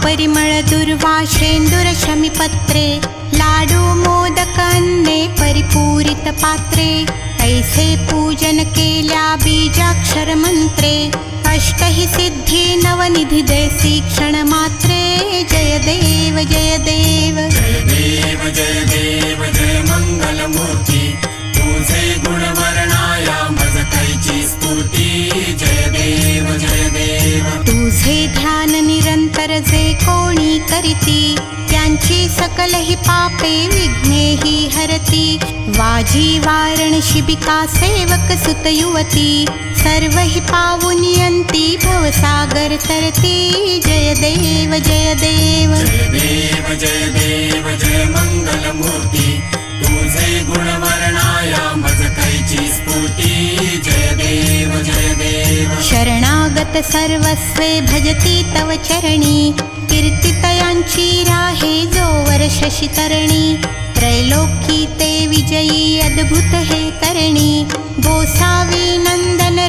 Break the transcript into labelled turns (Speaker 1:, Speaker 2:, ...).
Speaker 1: परिमळ दुर्वाशेंदुर शमीपत्रे लाडू मोदक अन्ने परिपूरित पात्रे ऐसे पूजन केल्या बीजाक्षर मंत्रे अष्टहि सिद्धी नवनिधी दैसी क्षण मात्रे जय देव जय देव
Speaker 2: जय देव जय देव जय मंगल मूर्ती तुझे गुण वर्णाया मज कैची स्तुती जय देव जय देव
Speaker 1: तुझे ध्यान निरंतर जे कोणी करीती त्यांची सकल ही पापे विघ्नेहि हरती वाजी वारण शिबिका सेवक सुत युवती सर्व ही पावुनियंती भवसागर तरती जय देव जय देव
Speaker 2: जय देव जय देव जय मंगल मूर्ती तुझे गुण वर्णाया मज कैची स्फूर्ती जय देव जय देव
Speaker 1: शरणागत सर्वस्वे भजती तव चरणी कीर्तितयांची राहे जोवर शशितरणी त्रैलोकी ते विजयी अद्भुत हे करणी गोसावी नंदन